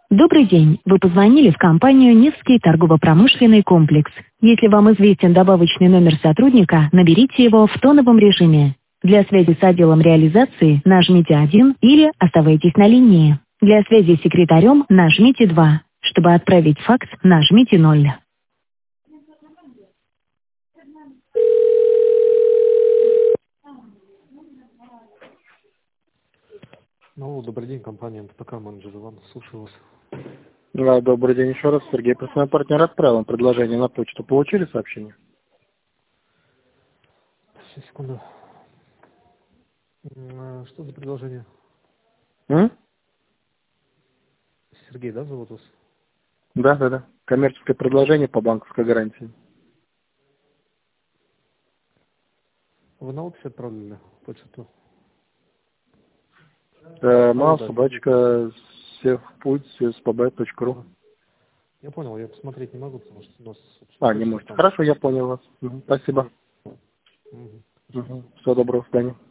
Добрый день. Вы позвонили в компанию «Невский торгово-промышленный комплекс». Если вам известен добавочный номер сотрудника, наберите его в тоновом режиме. Для связи с отделом реализации нажмите 1 или оставайтесь на линии. Для связи с секретарем нажмите 2. Чтобы отправить факс, нажмите 0. Ну, добрый день, компания НТПК, менеджер Иван, слушаю вас. Да, добрый день еще раз, Сергей. Просто мой партнер отправил вам предложение на почту. Получили сообщение? Сейчас, секунду. Что за предложение? М? Сергей, да, зовут вас? Да. Коммерческое предложение по банковской гарантии. Вы на офис отправили почту? Мал, Да, собачка, севпуть, spb.ru. я понял, я посмотреть не могу, потому что у нас... Не можете. Хорошо, я понял вас. Спасибо. Мгм. Всего доброго, до свидания.